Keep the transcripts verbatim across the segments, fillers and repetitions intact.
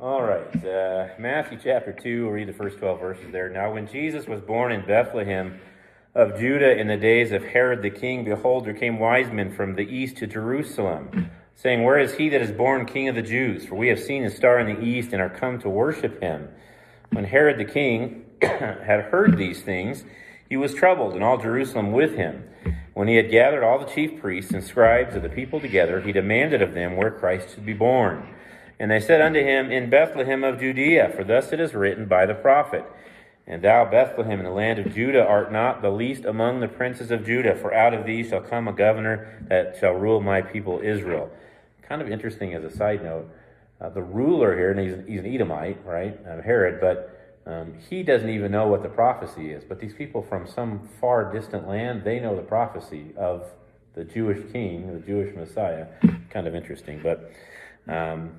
All right, uh, Matthew chapter two, we'll read the first twelve verses there. Now when Jesus was born in Bethlehem of Judah in the days of Herod the king, behold, there came wise men from the east to Jerusalem, saying, Where is he that is born King of the Jews? For we have seen his star in the east and are come to worship him. When Herod the king had heard these things, he was troubled, and all Jerusalem with him. When he had gathered all the chief priests and scribes of the people together, he demanded of them where Christ should be born. And they said unto him, In Bethlehem of Judea, for thus it is written by the prophet, And thou, Bethlehem, in the land of Judah, art not the least among the princes of Judah, for out of thee shall come a governor that shall rule my people Israel. Kind of interesting as a side note, uh, the ruler here, and he's, he's an Edomite, right, uh, Herod, but um, he doesn't even know what the prophecy is. But these people from some far distant land, they know the prophecy of the Jewish king, the Jewish Messiah. Kind of interesting, but... Um,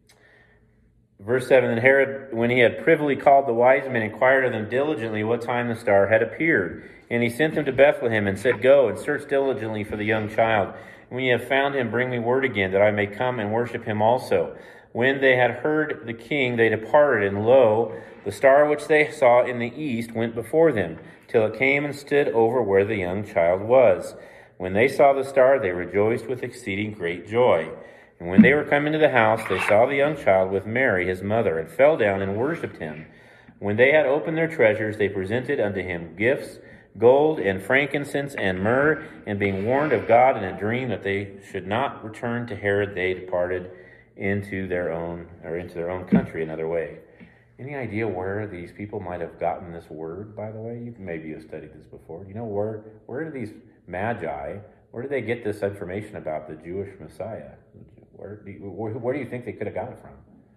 Verse seven, Then Herod, when he had privily called the wise men, inquired of them diligently what time the star had appeared. And he sent them to Bethlehem, and said, Go and search diligently for the young child. And when ye have found him, bring me word again, that I may come and worship him also. When they had heard the king, they departed, and lo, the star which they saw in the east went before them, till it came and stood over where the young child was. When they saw the star, they rejoiced with exceeding great joy. And when they were come into the house, they saw the young child with Mary, his mother, and fell down and worshipped him. When they had opened their treasures, they presented unto him gifts, gold and frankincense and myrrh. And being warned of God in a dream that they should not return to Herod, they departed into their own or into their own country another way. Any idea where these people might have gotten this word? By the way, you maybe you've studied this before. You know where where do these magi? Where did they get this information about the Jewish Messiah? Where do you, where, where do you think they could have got it from?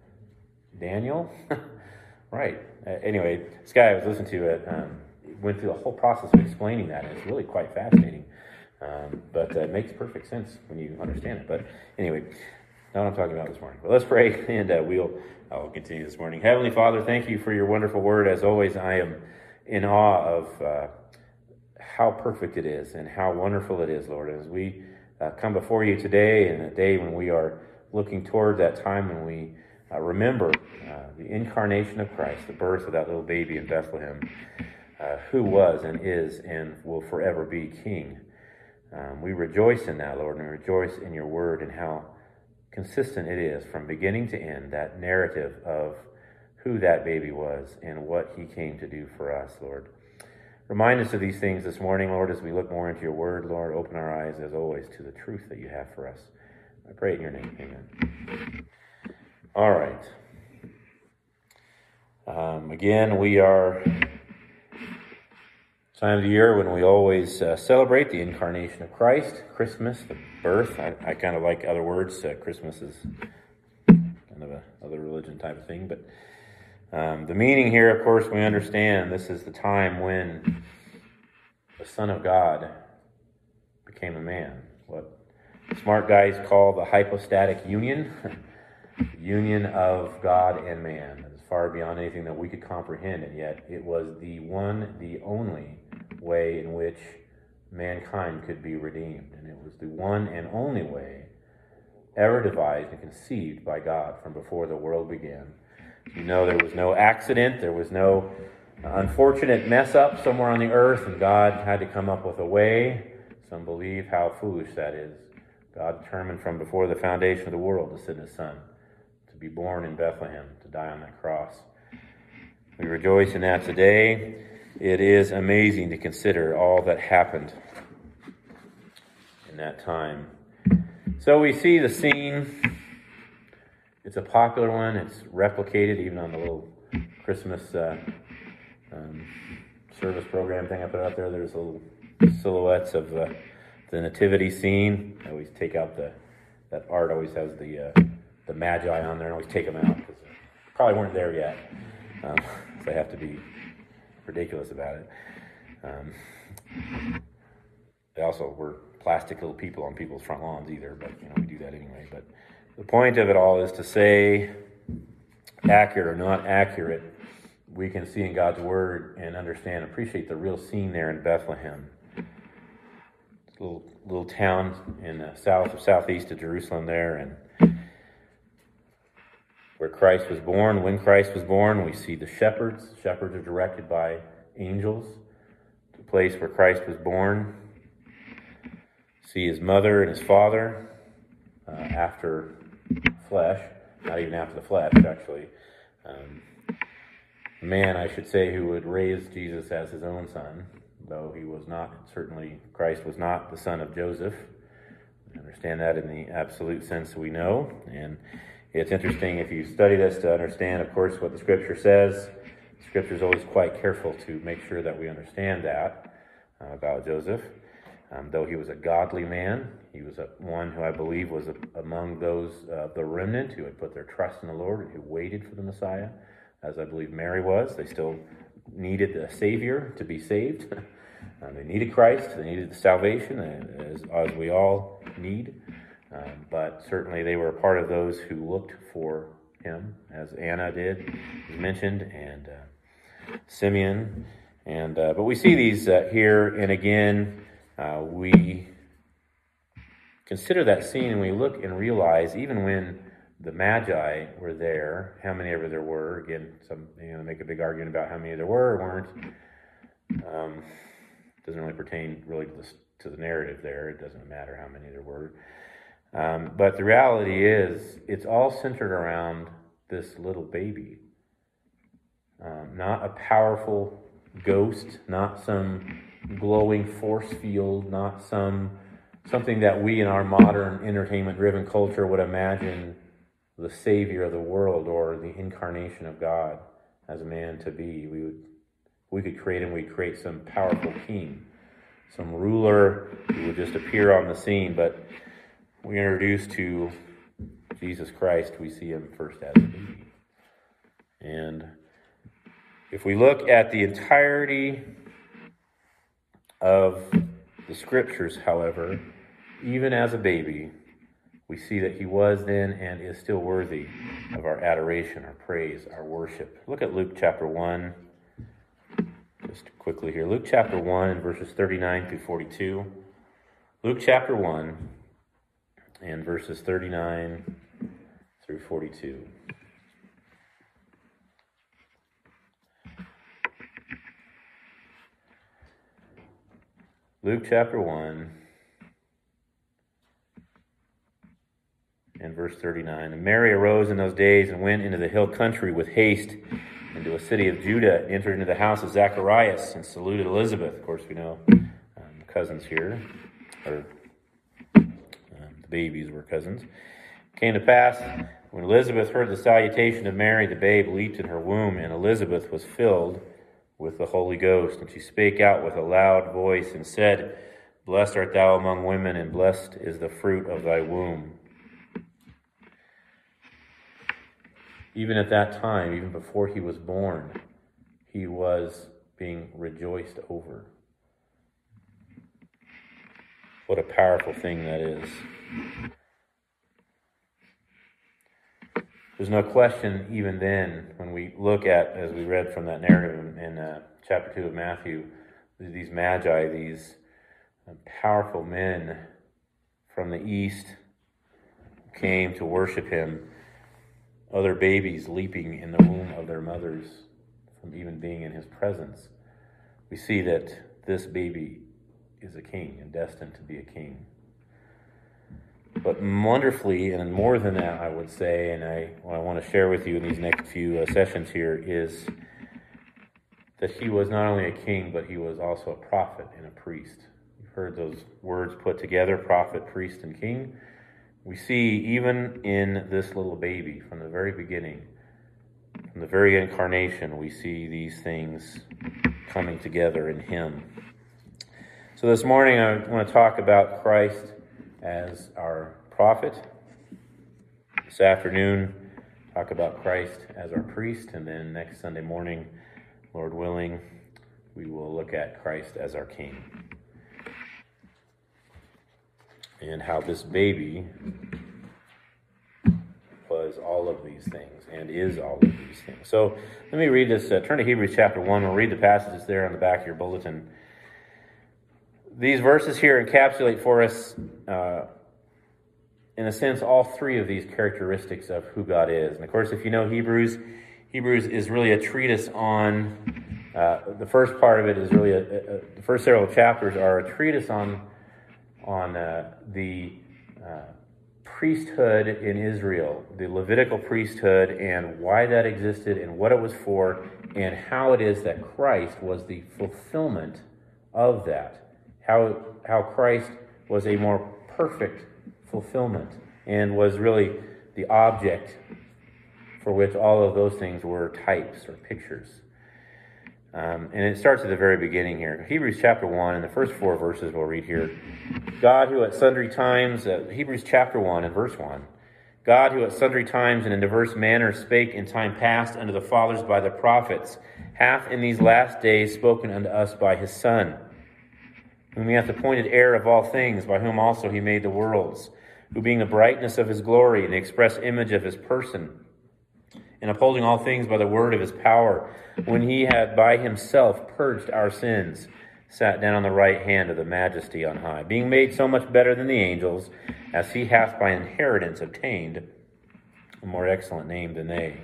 Daniel? Right. Uh, anyway, this guy I was listening to it um, went through the whole process of explaining that, and it's really quite fascinating. Um, but uh, it makes perfect sense when you understand it. But anyway, not what I'm talking about this morning. But let's pray, and uh, we'll I'll continue this morning. Heavenly Father, thank you for your wonderful word. As always, I am in awe of uh, how perfect it is and how wonderful it is, Lord. As we uh, come before you today, in a day when we are looking toward that time when we uh, remember uh, the incarnation of Christ, the birth of that little baby in Bethlehem, uh, who was and is and will forever be King. Um, we rejoice in that, Lord, and rejoice in your word and how consistent it is from beginning to end, that narrative of who that baby was and what he came to do for us, Lord. Remind us of these things this morning, Lord, as we look more into your word. Lord, open our eyes, as always, to the truth that you have for us. I pray in your name. Amen. All right. Um, again, we are time of the year when we always uh, celebrate the incarnation of Christ, Christmas, the birth. I, I kind of like other words. Uh, Christmas is kind of a other religion type of thing, but Um, the meaning here, of course, we understand this is the time when the Son of God became a man. What smart guys call the hypostatic union, the union of God and man. It's far beyond anything that we could comprehend, and yet it was the one, the only way in which mankind could be redeemed. And it was the one and only way ever devised and conceived by God from before the world began. You know, there was no accident, there was no unfortunate mess up somewhere on the earth, and God had to come up with a way. Some believe how foolish that is. God determined from before the foundation of the world to send his Son, to be born in Bethlehem, to die on that cross. We rejoice in that today. It is amazing to consider all that happened in that time. So we see the scene. It's a popular one. It's replicated even on the little Christmas uh, um, service program thing I put out there. There's little silhouettes of uh, the nativity scene. I always take out the, that art always has the uh, the magi on there. I always take them out because they probably weren't there yet. Um, so I have to be ridiculous about it. Um, they also were plastic little people on people's front lawns either, but you know we do that anyway. But the point of it all is to say, accurate or not accurate, we can see in God's word and understand, appreciate the real scene there in Bethlehem. It's a little little town in the south of southeast of Jerusalem there, and where Christ was born. When Christ was born, we see the shepherds. Shepherds are directed by angels. The place where Christ was born. See his mother and his father uh, after flesh. Not even after the flesh, actually. Um, a man, I should say, who would raise Jesus as his own son, though he was not, certainly Christ was not the son of Joseph. We understand that in the absolute sense we know. And it's interesting if you study this to understand, of course, what the Scripture says. The Scripture is always quite careful to make sure that we understand that uh, about Joseph. Um, though he was a godly man, he was a, one who I believe was a, among those, uh, the remnant who had put their trust in the Lord and who waited for the Messiah, as I believe Mary was. They still needed a Savior to be saved. um, they needed Christ. They needed the salvation, as, as we all need. Um, but certainly they were a part of those who looked for him, as Anna did, as mentioned, and uh, Simeon. And uh, but we see these uh, here, and again, uh, we consider that scene, and we look and realize, even when the Magi were there, how many ever there were. Again, some you know make a big argument about how many there were or weren't. Um, doesn't really pertain really to the, to the narrative there. It doesn't matter how many there were. Um, but the reality is, it's all centered around this little baby. Um, not a powerful ghost, not some glowing force field, not some something that we in our modern entertainment-driven culture would imagine the Savior of the world or the incarnation of God as a man to be. We would, we could create him. We'd create some powerful king, some ruler who would just appear on the scene. But we introduced to Jesus Christ, we see him first as a baby. And if we look at the entirety of the Scriptures, however, even as a baby, we see that he was then and is still worthy of our adoration, our praise, our worship. Look at Luke chapter one, just quickly here. Luke chapter one and verses thirty-nine through forty-two. Luke chapter one and verses thirty-nine through forty-two. Luke chapter one and verse thirty-nine. And Mary arose in those days and went into the hill country with haste into a city of Judah, entered into the house of Zacharias, and saluted Elizabeth. Of course, we know um, cousins here, or um, the babies were cousins. It came to pass, when Elizabeth heard the salutation of Mary, the babe leaped in her womb, and Elizabeth was filled with the Holy Ghost. And she spake out with a loud voice and said, Blessed art thou among women, and blessed is the fruit of thy womb. Even at that time, even before he was born, he was being rejoiced over. What a powerful thing that is. There's no question, even then, when we look at, as we read from that narrative in, in uh, chapter two of Matthew, these magi, these uh, powerful men from the east came to worship him. Other babies leaping in the womb of their mothers from even being in his presence. We see that this baby is a king and destined to be a king. But wonderfully, and more than that, I would say, and I, what I want to share with you in these next few uh, sessions here is that he was not only a king, but he was also a prophet and a priest. You've heard those words put together, prophet, priest, and king. We see even in this little baby, from the very beginning, from the very incarnation, we see these things coming together in him. So this morning I want to talk about Christ as our prophet. This afternoon, talk about Christ as our priest. And then next Sunday morning, Lord willing, we will look at Christ as our king. And how this baby was all of these things and is all of these things. So let me read this. Uh, turn to Hebrews chapter one. We'll read the passages there on the back of your bulletin. These verses here encapsulate for us uh, in a sense, all three of these characteristics of who God is. And of course, if you know Hebrews, Hebrews is really a treatise on, uh, the first part of it is really, a, a, the first several chapters are a treatise on, on uh, the uh, priesthood in Israel, the Levitical priesthood, and why that existed and what it was for, and how it is that Christ was the fulfillment of that. How, how Christ was a more perfect fulfillment and was really the object for which all of those things were types or pictures. Um, and it starts at the very beginning here. Hebrews chapter one, and the first four verses we'll read here. God who at sundry times, uh, Hebrews chapter one and verse one. God who at sundry times and in diverse manners spake in time past unto the fathers by the prophets, hath in these last days spoken unto us by his Son, whom he hath appointed heir of all things, by whom also he made the worlds, who being the brightness of his glory and the express image of his person, and upholding all things by the word of his power, when he had by himself purged our sins, sat down on the right hand of the majesty on high, being made so much better than the angels, as he hath by inheritance obtained a more excellent name than they.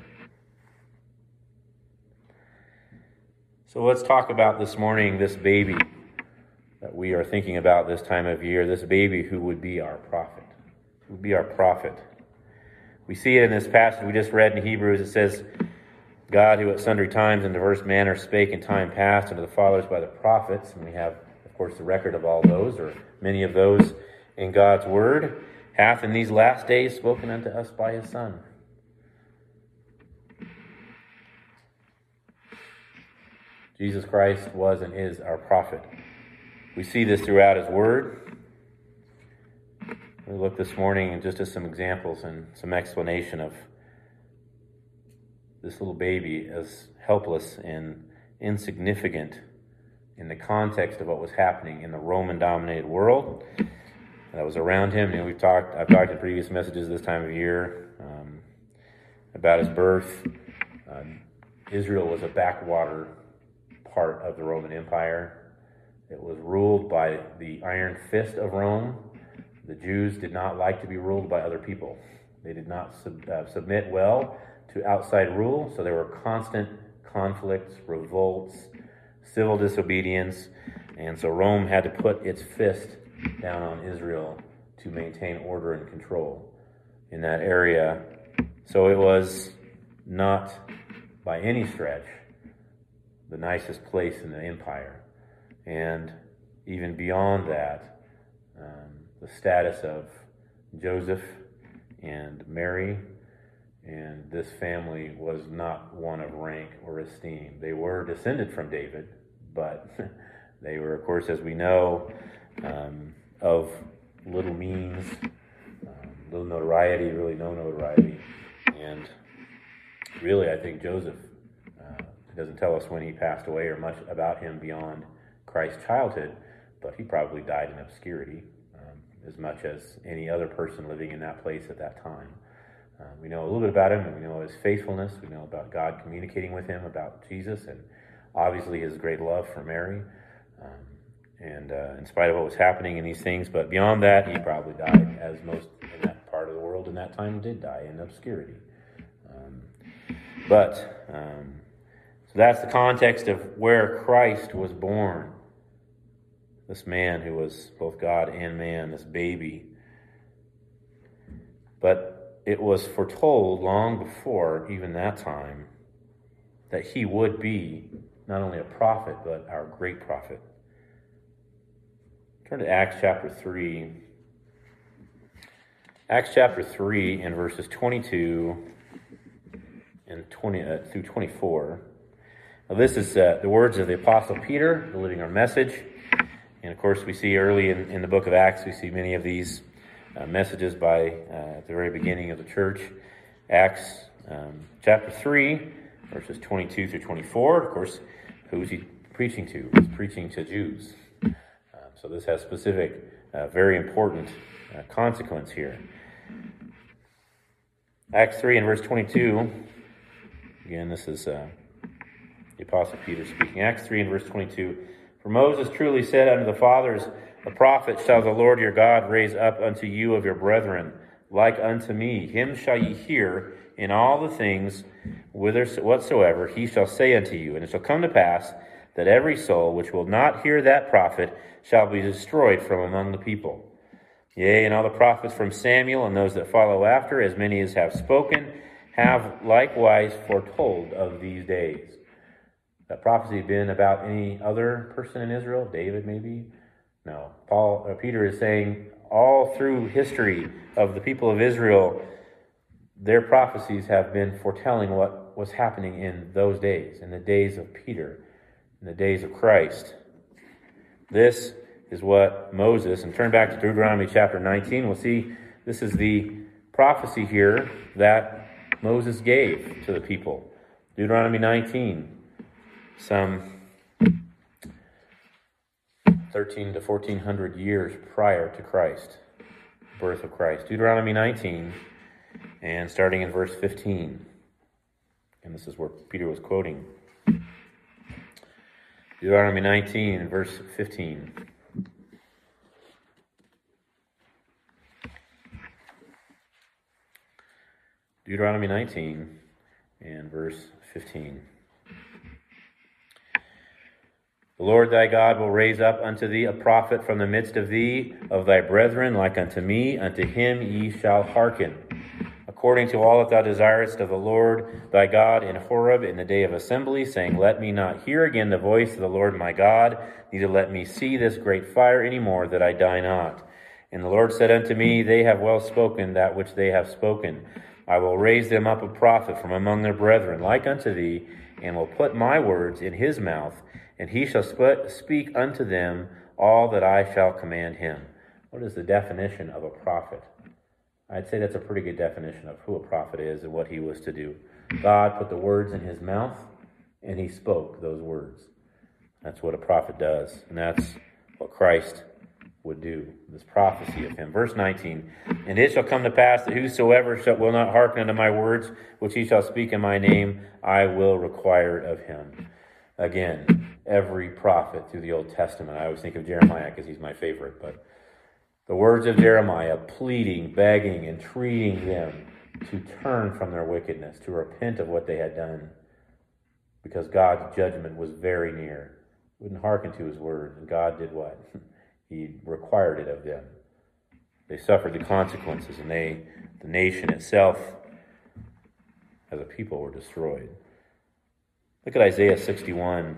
So let's talk about this morning this baby that we are thinking about this time of year, this baby who would be our prophet, who would be our prophet. We see it in this passage we just read in Hebrews. It says, God who at sundry times in diverse manners spake in time past unto the fathers by the prophets. And we have, of course, the record of all those, or many of those in God's word, hath in these last days spoken unto us by his Son. Jesus Christ was and is our prophet. We see this throughout his word. We look this morning and just at some examples and some explanation of this little baby as helpless and insignificant in the context of what was happening in the Roman-dominated world that was around him. You know, we've talked. I've talked in previous messages this time of year um, about his birth. Um, Israel was a backwater part of the Roman Empire. It was ruled by the iron fist of Rome. The Jews did not like to be ruled by other people. They did not sub, uh, submit well to outside rule, so there were constant conflicts, revolts, civil disobedience, and so Rome had to put its fist down on Israel to maintain order and control in that area. So it was not by any stretch the nicest place in the empire. And even beyond that, um, the status of Joseph and Mary and this family was not one of rank or esteem. They were descended from David, but they were, of course, as we know, um, of little means, um, little notoriety, really no notoriety. And really, I think Joseph uh, doesn't tell us when he passed away or much about him beyond Christ's childhood, but he probably died in obscurity um, as much as any other person living in that place at that time. Uh, we know a little bit about him, and we know his faithfulness. We know about God communicating with him about Jesus, and obviously his great love for Mary. Um, and uh, in spite of what was happening in these things, but beyond that, he probably died, as most in that part of the world in that time did die, in obscurity. Um, but um, so that's the context of where Christ was born. This man who was both God and man, this baby. But it was foretold long before even that time that he would be not only a prophet, but our great prophet. Turn to Acts chapter three. Acts chapter three and verses twenty-two and twenty uh, through twenty-four. Now this is uh, the words of the Apostle Peter, delivering our message. And of course, we see early in, in the book of Acts, we see many of these uh, messages by uh, at the very beginning of the church. Acts um, chapter three, verses twenty-two through twenty-four. Of course, who is he preaching to? He's preaching to Jews. Um, so this has specific, uh, very important uh, consequence here. Acts three and verse twenty-two. Again, this is uh, the Apostle Peter speaking. Acts three and verse twenty-two. For Moses truly said unto the fathers, the prophet shall the Lord your God raise up unto you of your brethren, like unto me. Him shall ye hear in all the things whither whatsoever he shall say unto you. And it shall come to pass that every soul which will not hear that prophet shall be destroyed from among the people. Yea, and all the prophets from Samuel and those that follow after, as many as have spoken, have likewise foretold of these days. That prophecy been about any other person in Israel? David, maybe? No. Paul, uh, Peter is saying all through history of the people of Israel, their prophecies have been foretelling what was happening in those days, in the days of Peter, in the days of Christ. This is what Moses, and turn back to Deuteronomy chapter nineteen, we'll see this is the prophecy here that Moses gave to the people. Deuteronomy nineteen, some thirteen to fourteen hundred years prior to Christ, birth of Christ. Deuteronomy nineteen, and starting in verse fifteen. And this is where Peter was quoting. Deuteronomy nineteen, verse fifteen. Deuteronomy nineteen and verse fifteen. The Lord thy God will raise up unto thee a prophet from the midst of thee, of thy brethren, like unto me. Unto him ye shall hearken, according to all that thou desirest of the Lord thy God in Horeb in the day of assembly, saying, Let me not hear again the voice of the Lord my God, neither let me see this great fire any more, that I die not. And the Lord said unto me, They have well spoken that which they have spoken. I will raise them up a prophet from among their brethren, like unto thee, and will put my words in his mouth, and he shall speak unto them all that I shall command him. What is the definition of a prophet? I'd say that's a pretty good definition of who a prophet is and what he was to do. God put the words in his mouth, and he spoke those words. That's what a prophet does, and that's what Christ would do, this prophecy of him. Verse nineteen, And it shall come to pass that whosoever shall, will not hearken unto my words, which he shall speak in my name, I will require it of him. Again, every prophet through the Old Testament, I always think of Jeremiah because he's my favorite, but the words of Jeremiah pleading, begging, entreating them to turn from their wickedness, to repent of what they had done, because God's judgment was very near. Wouldn't hearken to his word, and God did what? He required it of them. They suffered the consequences, and they, the nation itself, as a people, were destroyed. Look at Isaiah sixty-one.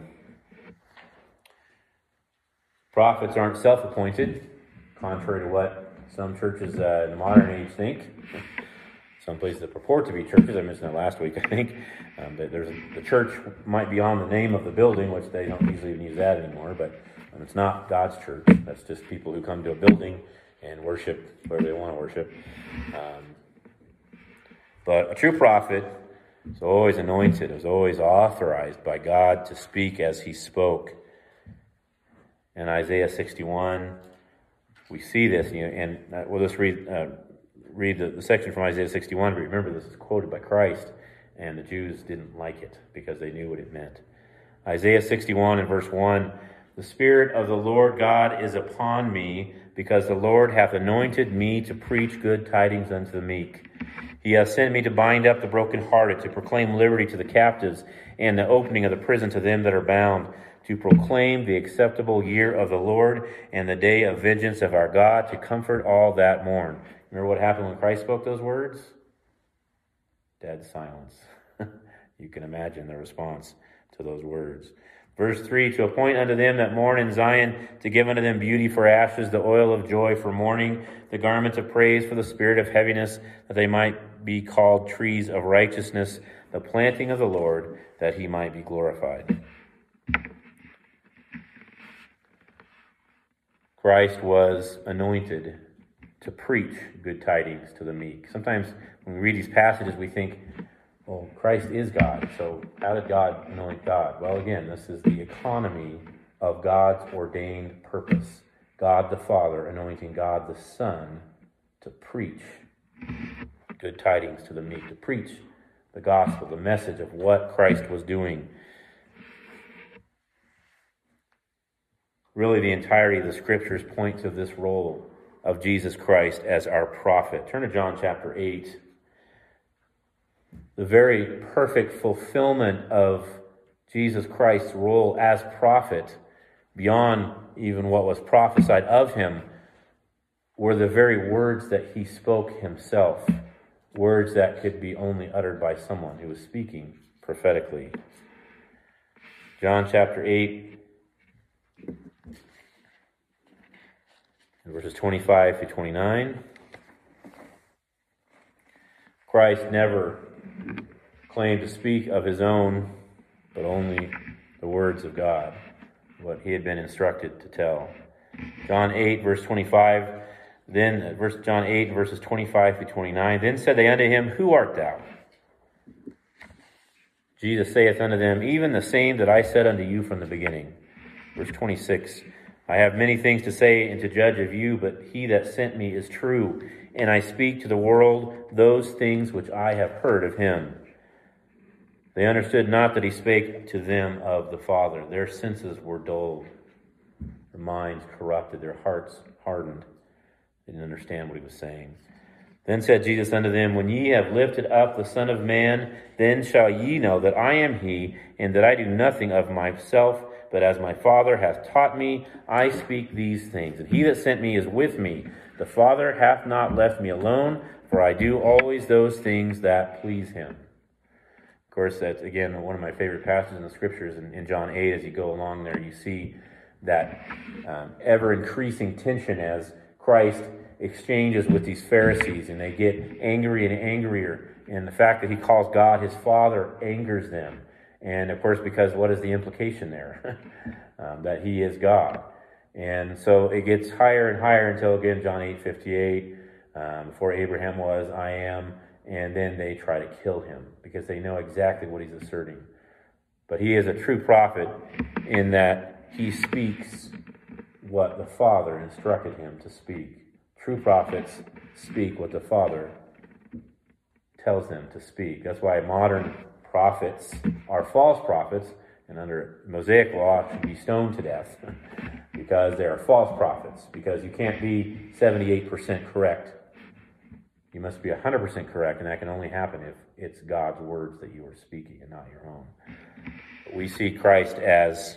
Prophets aren't self-appointed, contrary to what some churches uh, in the modern age think. Some places that purport to be churches, I mentioned that last week, I think. Um, but there's a, the church might be on the name of the building, which they don't usually even use that anymore, but um, it's not God's church. That's just people who come to a building and worship wherever they want to worship. Um, but a true prophet is always anointed, is always authorized by God to speak as he spoke. In Isaiah sixty-one, we see this, you know, and we'll just read uh, read the, the section from Isaiah sixty-one, but remember this is quoted by Christ, and the Jews didn't like it because they knew what it meant. Isaiah sixty-one and verse one, The Spirit of the Lord God is upon me, because the Lord hath anointed me to preach good tidings unto the meek. He hath sent me to bind up the brokenhearted, to proclaim liberty to the captives, and the opening of the prison to them that are bound, to proclaim the acceptable year of the Lord, and the day of vengeance of our God, to comfort all that mourn. Remember what happened when Christ spoke those words? Dead silence. You can imagine the response to those words. Verse three, To appoint unto them that mourn in Zion, to give unto them beauty for ashes, the oil of joy for mourning, the garment of praise for the spirit of heaviness, that they might be called trees of righteousness, the planting of the Lord, that he might be glorified. Christ was anointed to preach good tidings to the meek. Sometimes when we read these passages, we think, well, Christ is God, so how did God anoint God? Well, again, this is the economy of God's ordained purpose. God the Father anointing God the Son to preach good tidings to the meek, to preach the gospel, the message of what Christ was doing. Really, the entirety of the scriptures point to this role of Jesus Christ as our prophet. Turn to John chapter eight. The very perfect fulfillment of Jesus Christ's role as prophet, beyond even what was prophesied of him, were the very words that he spoke himself, words that could be only uttered by someone who was speaking prophetically. John chapter eight, verses twenty-five to twenty-nine. Christ never claimed to speak of his own, but only the words of God, what he had been instructed to tell. John eight, verse twenty-five, then, verse John eight, verses twenty-five to twenty-nine, then said they unto him, Who art thou? Jesus saith unto them, Even the same that I said unto you from the beginning. Verse twenty-six, I have many things to say and to judge of you, but he that sent me is true, and I speak to the world those things which I have heard of him. They understood not that he spake to them of the Father. Their senses were dulled, their minds corrupted, their hearts hardened. They didn't understand what he was saying. Then said Jesus unto them, When ye have lifted up the Son of Man, then shall ye know that I am he, and that I do nothing of myself, but as my Father hath taught me, I speak these things. And he that sent me is with me. The Father hath not left me alone, for I do always those things that please him. Of course, that's, again, one of my favorite passages in the Scriptures. In, in John eight, as you go along there, you see that um, ever-increasing tension as Christ exchanges with these Pharisees, and they get angry and angrier. And the fact that he calls God his Father angers them. And of course, because what is the implication there? um, that he is God. And so it gets higher and higher until, again, John eight fifty-eight, um, before Abraham was, I am. And then they try to kill him because they know exactly what he's asserting. But he is a true prophet in that he speaks what the Father instructed him to speak. True prophets speak what the Father tells them to speak. That's why modern prophets are false prophets, and under Mosaic law should be stoned to death because they are false prophets, because you can't be seventy-eight percent correct. You must be one hundred percent correct, and that can only happen if it's God's words that you are speaking and not your own. But we see Christ as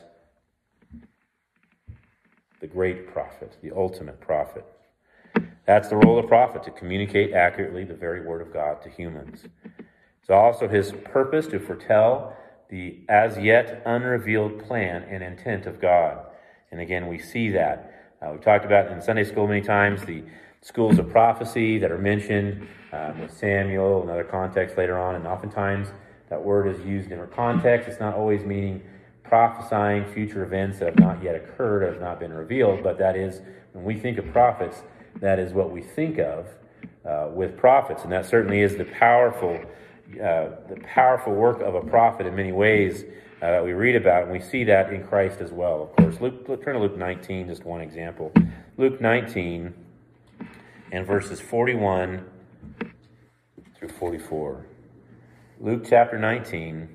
the great prophet, the ultimate prophet. That's the role of prophet, to communicate accurately the very word of God to humans. It's also his purpose to foretell the as yet unrevealed plan and intent of God. And again, we see that. Uh, we talked about in Sunday school many times the schools of prophecy that are mentioned um, with Samuel and other contexts later on. And oftentimes that word is used in different contexts. It's not always meaning prophesying future events that have not yet occurred, have not been revealed. But that is, when we think of prophets, that is what we think of uh, with prophets. And that certainly is the powerful uh, the powerful work of a prophet in many ways uh, that we read about. And we see that in Christ as well, of course. Luke, turn to Luke nineteen, just one example. Luke nineteen and verses forty-one through forty-four. Luke chapter nineteen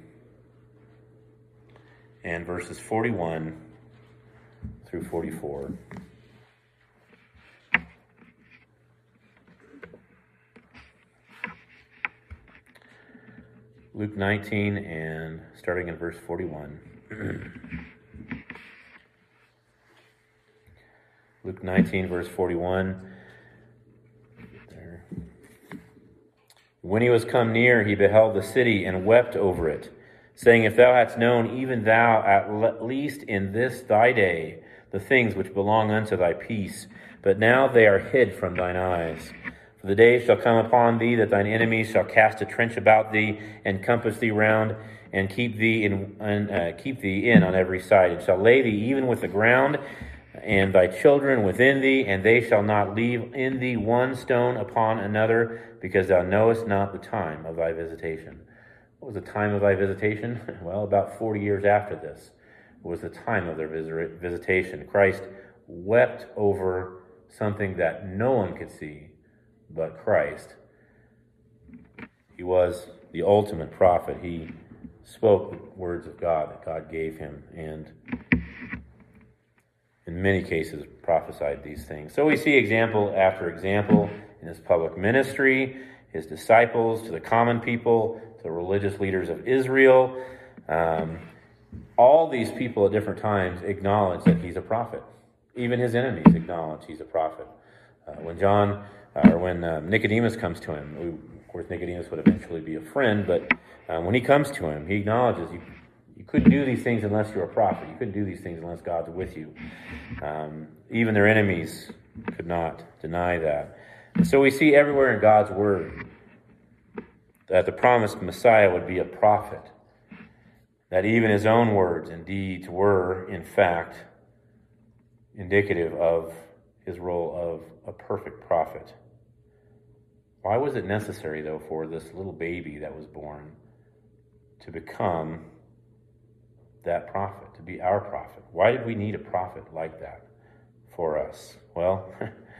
and verses forty-one through forty-four. Luke nineteen and starting in verse forty-one. Luke nineteen, verse forty-one. There. When he was come near, he beheld the city and wept over it, saying, If thou hadst known, even thou at least in this thy day, the things which belong unto thy peace, but now they are hid from thine eyes. For the day shall come upon thee that thine enemies shall cast a trench about thee, and compass thee round, and keep thee in, and, uh, keep thee in on every side, and shall lay thee even with the ground, and thy children within thee, and they shall not leave in thee one stone upon another, because thou knowest not the time of thy visitation. What was the time of thy visitation? Well, about forty years after this was the time of their visitation. Christ wept over something that no one could see but Christ. He was the ultimate prophet. He spoke the words of God that God gave him. And in many cases, prophesied these things. So we see example after example in his public ministry, his disciples, to the common people, to the religious leaders of Israel. Um, all these people at different times acknowledge that he's a prophet. Even his enemies acknowledge he's a prophet. Uh, when John, uh, or when uh, Nicodemus comes to him, we, of course Nicodemus would eventually be a friend, but uh, when he comes to him, he acknowledges you, you couldn't do these things unless you're a prophet. You couldn't do these things unless God's with you. Um, even their enemies could not deny that. And so we see everywhere in God's word that the promised Messiah would be a prophet. That even his own words and deeds were, in fact, indicative of his role of a perfect prophet. Why was it necessary, though, for this little baby that was born to become that prophet, to be our prophet? Why did we need a prophet like that for us? Well,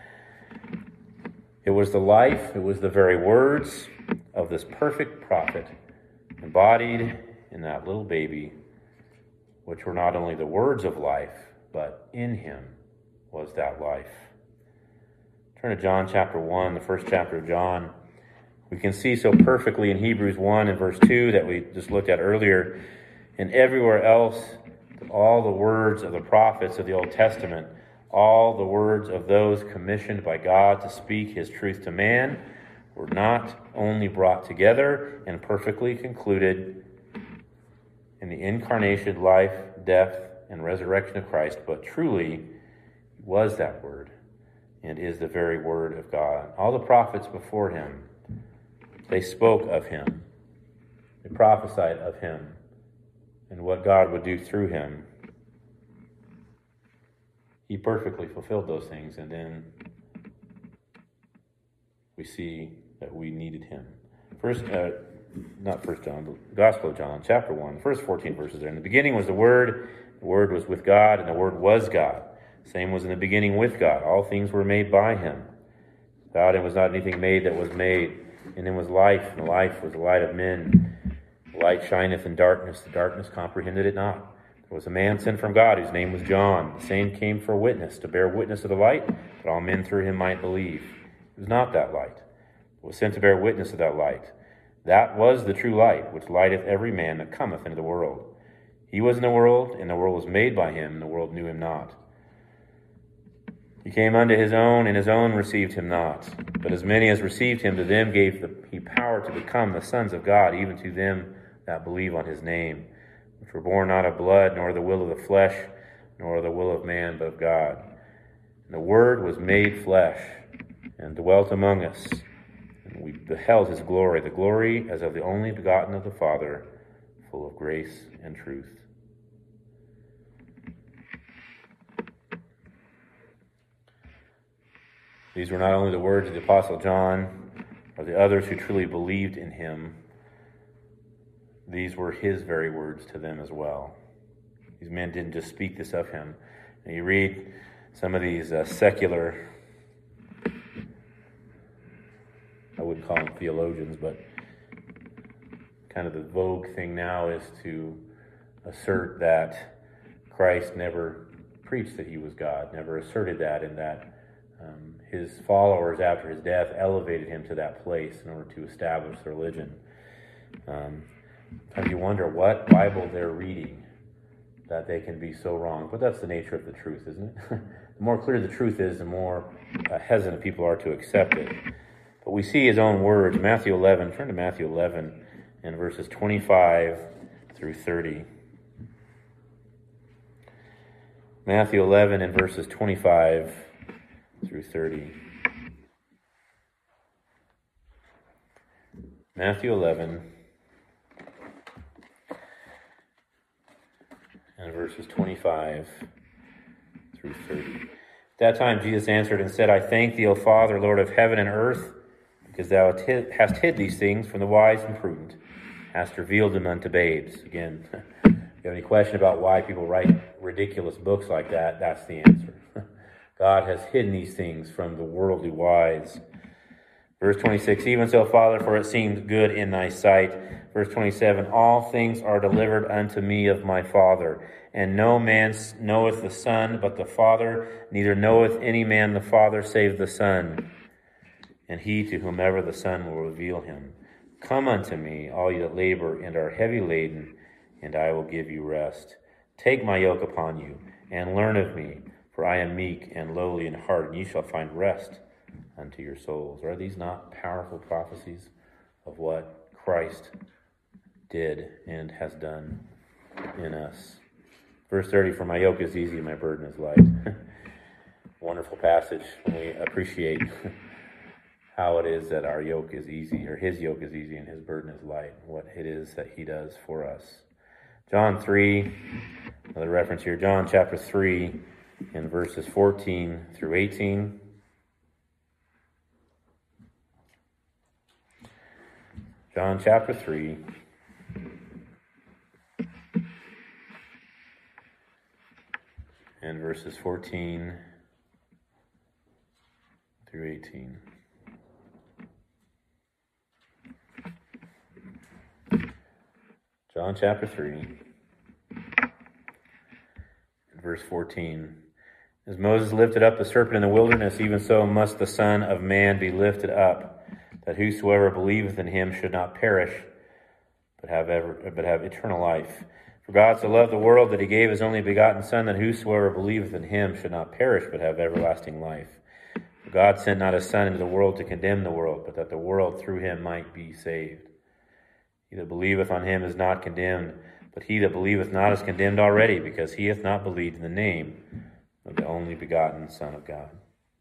it was the life, it was the very words of this perfect prophet embodied in that little baby, which were not only the words of life, but in him was that life. Turn to John chapter one, the first chapter of John. We can see so perfectly in Hebrews one and verse two that we just looked at earlier, and everywhere else, all the words of the prophets of the Old Testament, all the words of those commissioned by God to speak his truth to man, were not only brought together and perfectly concluded in the incarnation, life, death, and resurrection of Christ, but truly was that word and is the very word of God. All the prophets before him, they spoke of him. They prophesied of him and what God would do through him. He perfectly fulfilled those things, and then we see that we needed him. First, uh, not First John, but Gospel of John, chapter one, first fourteen verses there. In the beginning was the Word, the Word was with God, and the Word was God. Same was in the beginning with God. All things were made by him. Without him was not anything made that was made. In him was life, and the life was the light of men. The light shineth in darkness, the darkness comprehended it not. There was a man sent from God, whose name was John. The same came for witness, to bear witness of the light, that all men through him might believe. It was not that light. It was sent to bear witness of that light. That was the true light, which lighteth every man that cometh into the world. He was in the world, and the world was made by him, and the world knew him not. He came unto his own, and his own received him not. But as many as received him, to them gave the, he power to become the sons of God, even to them that believe on his name, which were born not of blood, nor the will of the flesh, nor the will of man, but of God. And the Word was made flesh, and dwelt among us. And we beheld his glory, the glory as of the only begotten of the Father, full of grace and truth. These were not only the words of the Apostle John or the others who truly believed in him. These were his very words to them as well. These men didn't just speak this of him. And you read some of these uh, secular, I wouldn't call them theologians, but kind of the vogue thing now is to assert that Christ never preached that he was God, never asserted that, and that um, his followers after his death elevated him to that place in order to establish the religion. Um, sometimes you wonder what Bible they're reading that they can be so wrong. But that's the nature of the truth, isn't it? The more clear the truth is, the more uh, hesitant people are to accept it. But we see his own words. Matthew eleven, turn to Matthew eleven and verses twenty-five through thirty. Matthew eleven and verses twenty-five through thirty. Matthew eleven and verses twenty-five through thirty. At that time Jesus answered and said, I thank thee, O Father, Lord of heaven and earth, because thou hast hid these things from the wise and prudent, hast revealed them unto babes. Again, if you have any question about why people write ridiculous books like that, that's the answer. God has hidden these things from the worldly wise. Verse twenty-six, even so, Father, for it seemed good in thy sight. Verse twenty-seven, all things are delivered unto me of my Father, and no man knoweth the Son but the Father, neither knoweth any man the Father save the Son, and he to whomever the Son will reveal him. Come unto me, all ye that labor and are heavy laden, and I will give you rest. Take my yoke upon you, and learn of me, for I am meek and lowly in heart, and ye shall find rest unto your souls. Are these not powerful prophecies of what Christ did and has done in us? Verse thirty, for my yoke is easy and my burden is light. Wonderful passage when we appreciate how it is that our yoke is easy, or his yoke is easy and his burden is light, what it is that he does for us. John three, another reference here, John chapter three, in verses fourteen through eighteen. John chapter three, and verses fourteen through eighteen. John chapter three, verse fourteen. As Moses lifted up the serpent in the wilderness, even so must the Son of Man be lifted up, that whosoever believeth in him should not perish, but have ever, but have eternal life. For God so loved the world that he gave his only begotten Son, that whosoever believeth in him should not perish, but have everlasting life. For God sent not his Son into the world to condemn the world, but that the world through him might be saved. He that believeth on him is not condemned, but he that believeth not is condemned already, because he hath not believed in the name of the only begotten Son of God.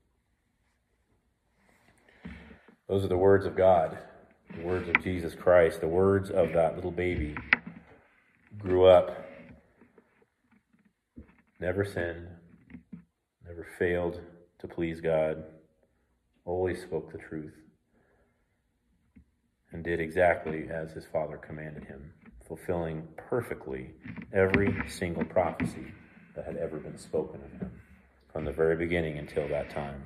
Those are the words of God, the words of Jesus Christ, the words of that little baby. Grew up, never sinned, never failed to please God, always spoke the truth, and did exactly as his Father commanded him, fulfilling perfectly every single prophecy that had ever been spoken of him from the very beginning until that time.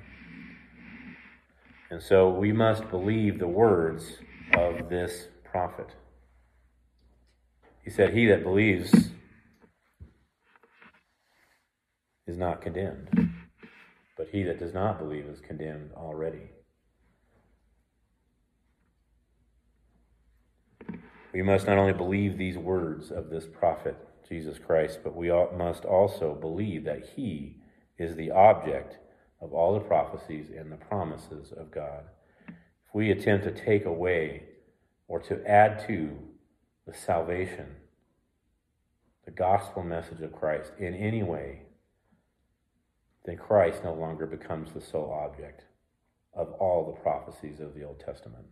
And so we must believe the words of this prophet. He said, he that believes is not condemned, but he that does not believe is condemned already. We must not only believe these words of this prophet, Jesus Christ, but we must also believe that he is the object of all the prophecies and the promises of God. If we attempt to take away or to add to the salvation, the gospel message of Christ in any way, then Christ no longer becomes the sole object of all the prophecies of the Old Testament.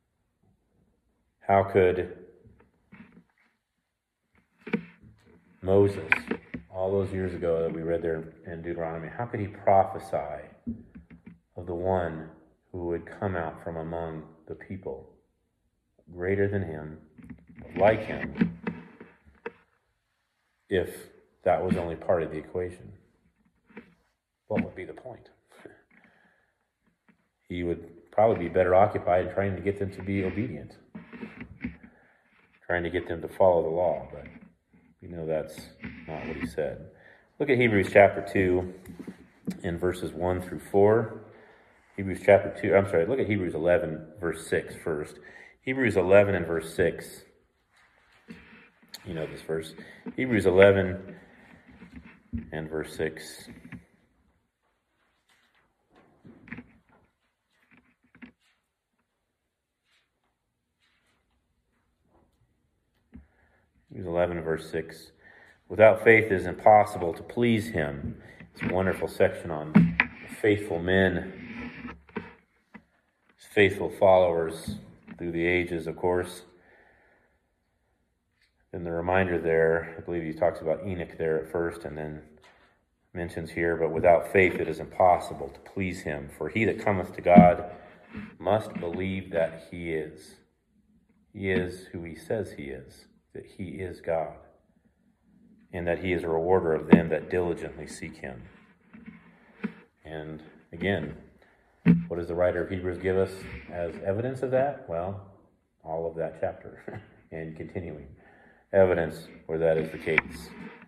How could Moses, all those years ago that we read there in Deuteronomy, how could he prophesy of the one who would come out from among the people, greater than him, like him, if that was only part of the equation? What would be the point? He would probably be better occupied in trying to get them to be obedient, trying to get them to follow the law, but we know that's not what he said. Look at Hebrews chapter two in verses one through four. Hebrews chapter two, I'm sorry, look at Hebrews eleven, verse six first. Hebrews eleven and verse six. You know this verse. Hebrews eleven and verse six. Hebrews eleven, verse six. Without faith it is impossible to please him. It's a wonderful section on faithful men, faithful followers through the ages, of course. And the reminder there, I believe he talks about Enoch there at first, and then mentions here, but without faith it is impossible to please him. For he that cometh to God must believe that he is. He is who he says he is. That he is God, and that he is a rewarder of them that diligently seek him. And again, What does the writer of Hebrews give us as evidence of that? Well, all of that chapter and continuing evidence where that is the case.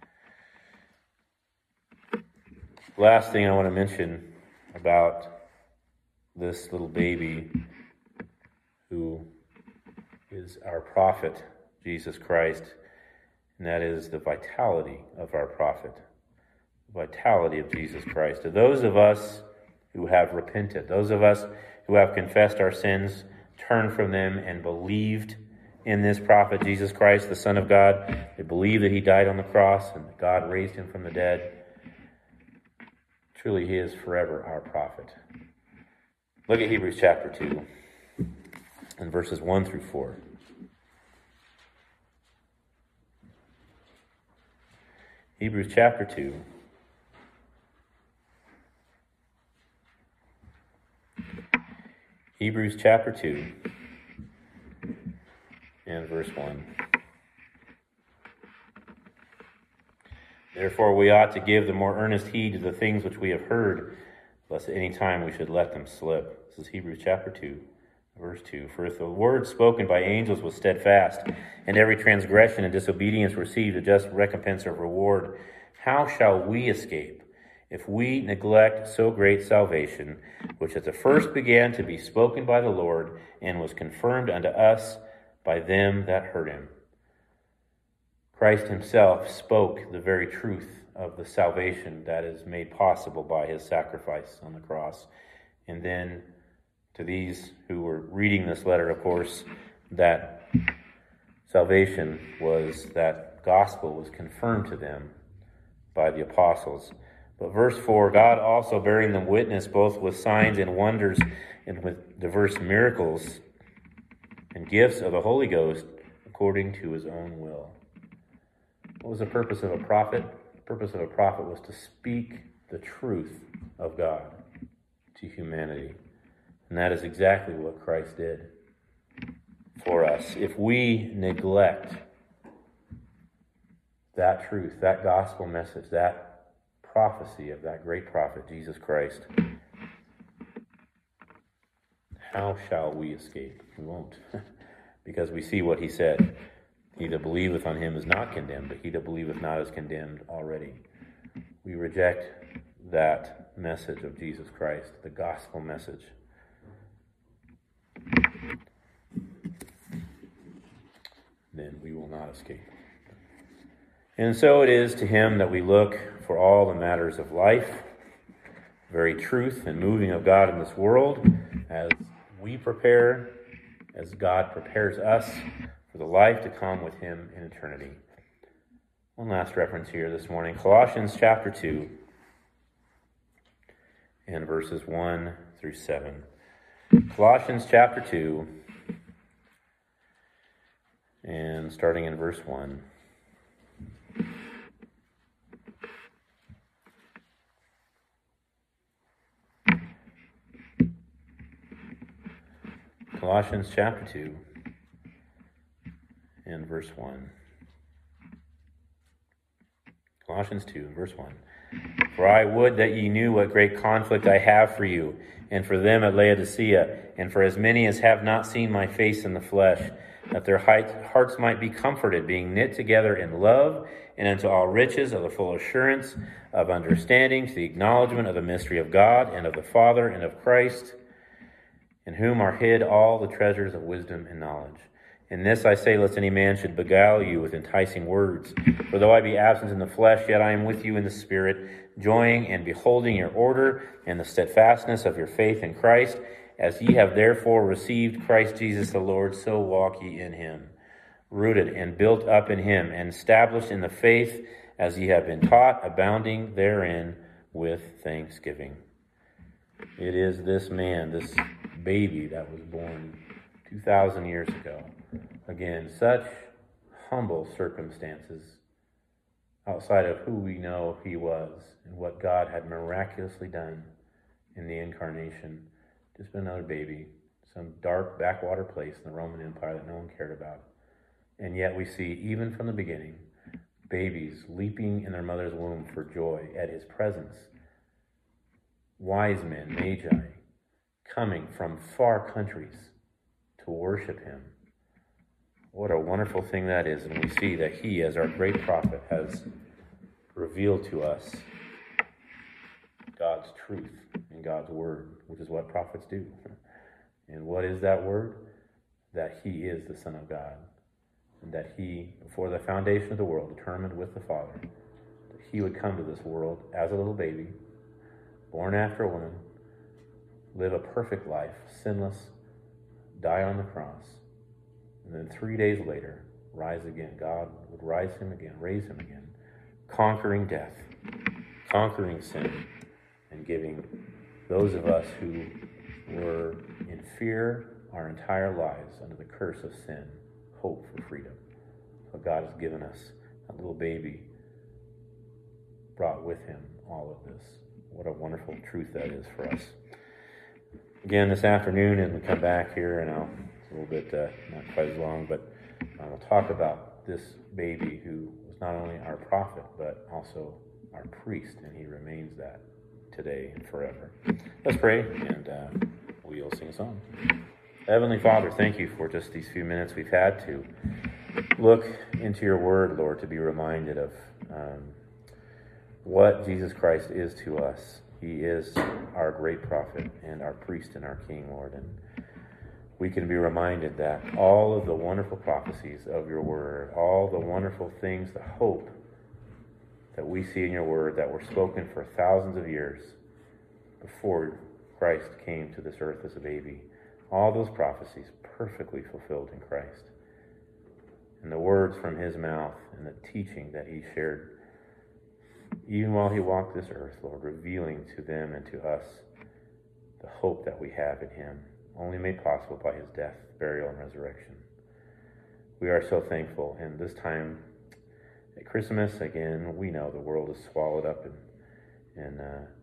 Last thing I want to mention about this little baby who is our prophet, Jesus Christ, and that is the vitality of our prophet, the vitality of Jesus Christ. To those of us who have repented, those of us who have confessed our sins, turned from them, and believed in this prophet, Jesus Christ, the Son of God, they believe that he died on the cross and that God raised him from the dead. Truly, he is forever our prophet. Look at Hebrews chapter two and verses one through four. Hebrews chapter two. Hebrews chapter two and verse one. Therefore we ought to give the more earnest heed to the things which we have heard, lest at any time we should let them slip. This is Hebrews chapter two, verse two. For if the word spoken by angels was steadfast, and every transgression and disobedience received a just recompense of reward, how shall we escape if we neglect so great salvation, which at the first began to be spoken by the Lord, and was confirmed unto us by them that heard him? Christ himself spoke the very truth of the salvation that is made possible by his sacrifice on the cross. And then to these who were reading this letter, of course, that salvation was, that gospel was confirmed to them by the apostles. But verse four, God also bearing them witness both with signs and wonders and with diverse miracles and gifts of the Holy Ghost according to his own will. What was the purpose of a prophet? The purpose of a prophet was to speak the truth of God to humanity. And that is exactly what Christ did for us. If we neglect that truth, that gospel message, that prophecy of that great prophet, Jesus Christ, how shall we escape? We won't. Because we see what he said. He that believeth on him is not condemned, but he that believeth not is condemned already. We reject that message of Jesus Christ, the gospel message. Then we will not escape. And so it is to him that we look for all the matters of life, very truth and moving of God in this world, as we prepare, as God prepares us for the life to come with him in eternity. One last reference here this morning, Colossians chapter two and verses one through seven. Colossians chapter two and starting in verse one. Colossians chapter two and verse one. Colossians two and verse one. For I would that ye knew what great conflict I have for you, and for them at Laodicea, and for as many as have not seen my face in the flesh, that their hearts might be comforted, being knit together in love, and unto all riches of the full assurance of understanding, to the acknowledgement of the mystery of God, and of the Father, and of Christ, in whom are hid all the treasures of wisdom and knowledge. In this I say, lest any man should beguile you with enticing words. For though I be absent in the flesh, yet I am with you in the Spirit, joying and beholding your order and the steadfastness of your faith in Christ. As ye have therefore received Christ Jesus the Lord, so walk ye in him, rooted and built up in him, and established in the faith as ye have been taught, abounding therein with thanksgiving. It is this man, this baby that was born two thousand years ago. Again, such humble circumstances outside of who we know he was and what God had miraculously done in the incarnation. Just been another baby, some dark backwater place in the Roman Empire that no one cared about. And yet we see, even from the beginning, babies leaping in their mother's womb for joy at his presence. Wise men, magi, coming from far countries to worship him. What a wonderful thing that is. And we see that he, as our great prophet, has revealed to us God's truth and God's word, which is what prophets do. And what is that word? That he is the Son of God. And that he, before the foundation of the world, determined with the Father that he would come to this world as a little baby, born after a woman, live a perfect life, sinless, die on the cross, and then three days later, rise again. God would rise him again, raise him again, conquering death, conquering sin, and giving those of us who were in fear our entire lives under the curse of sin, hope for freedom. So God has given us that little baby, brought with him all of this. What a wonderful truth that is for us. Again, this afternoon, and we come back here, and I'll, it's a little bit, uh, not quite as long, but uh, we'll talk about this baby who was not only our prophet, but also our priest, and he remains that today and forever. Let's pray, and uh, we'll sing a song. Heavenly Father, thank you for just these few minutes we've had to look into your word, Lord, to be reminded of um, what Jesus Christ is to us. He is our great prophet and our priest and our king, Lord. And we can be reminded that all of the wonderful prophecies of your word, all the wonderful things, the hope that we see in your word that were spoken for thousands of years before Christ came to this earth as a baby, all those prophecies perfectly fulfilled in Christ. And the words from his mouth and the teaching that he shared even while he walked this earth, Lord, revealing to them and to us the hope that we have in him, only made possible by his death, burial, and resurrection. We are so thankful. And this time at Christmas, again, we know the world is swallowed up in, in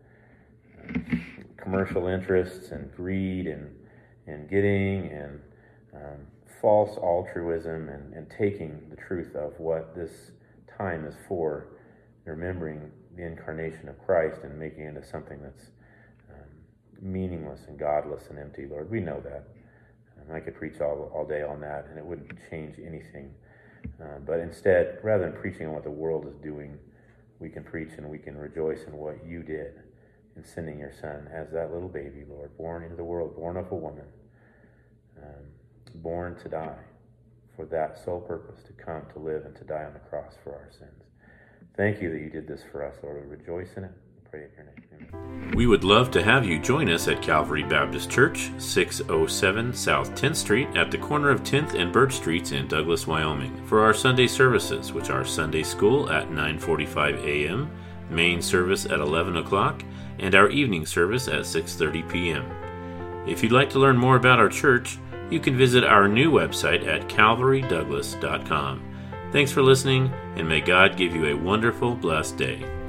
uh, commercial interests and greed and, and getting and um, false altruism and, and taking the truth of what this time is for, remembering the incarnation of Christ and making it into something that's um, meaningless and godless and empty, Lord. We know that. Um, I could preach all, all day on that, and it wouldn't change anything. Uh, but instead, rather than preaching on what the world is doing, we can preach and we can rejoice in what you did in sending your Son as that little baby, Lord, born into the world, born of a woman, um, born to die for that sole purpose, to come, to live, and to die on the cross for our sins. Thank you that you did this for us, Lord. We rejoice in it. We pray in your name. Amen. We would love to have you join us at Calvary Baptist Church, six oh seven South tenth Street at the corner of tenth and Birch Streets in Douglas, Wyoming, for our Sunday services, which are Sunday school at nine forty-five a.m., main service at eleven o'clock, and our evening service at six thirty p.m. If you'd like to learn more about our church, you can visit our new website at calvary douglas dot com. Thanks for listening, and may God give you a wonderful, blessed day.